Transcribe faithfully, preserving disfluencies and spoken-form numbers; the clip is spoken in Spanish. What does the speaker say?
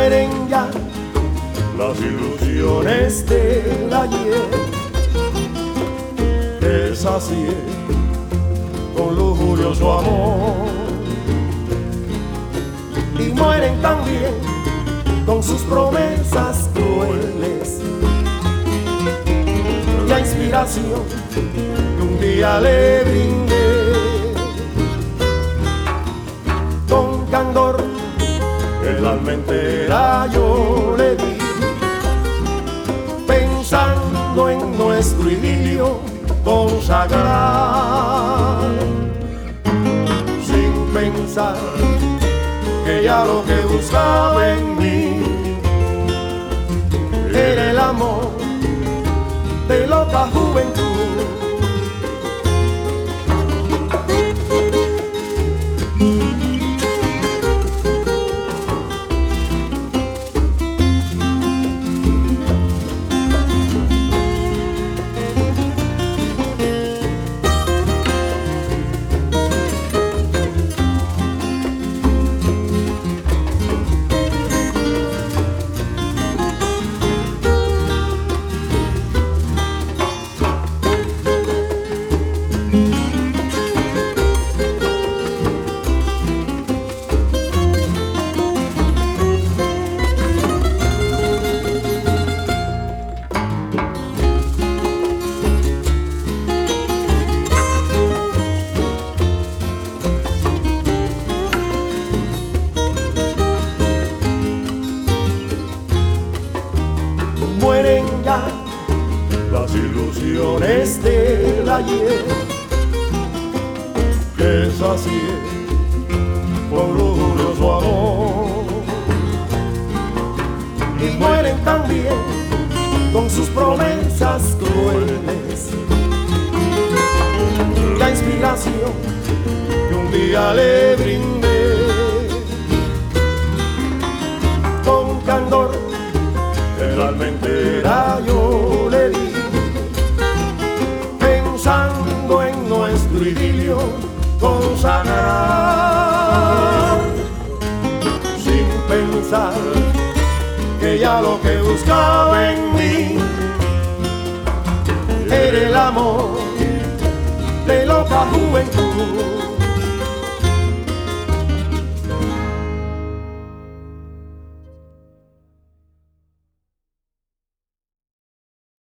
mueren ya las ilusiones del ayer, que sacié con lujurioso amor, y mueren también con sus promesas crueles, la inspiración que un día le brindé. Con candor el alma entera yo le di, pensando en nuestro idilio consagrar, sin pensar que ya lo que buscaba en mí era el amor de loca juventud. Mueren ya las ilusiones del ayer, que sacié con lujurioso amor, y mueren también con sus promesas crueles, la inspiración que un día le brindé. Con candor el alma entera yo le di, pensando en nuestro idilio consagrar, sin pensar que ya lo que buscaba en mí era el amor de loca juventud.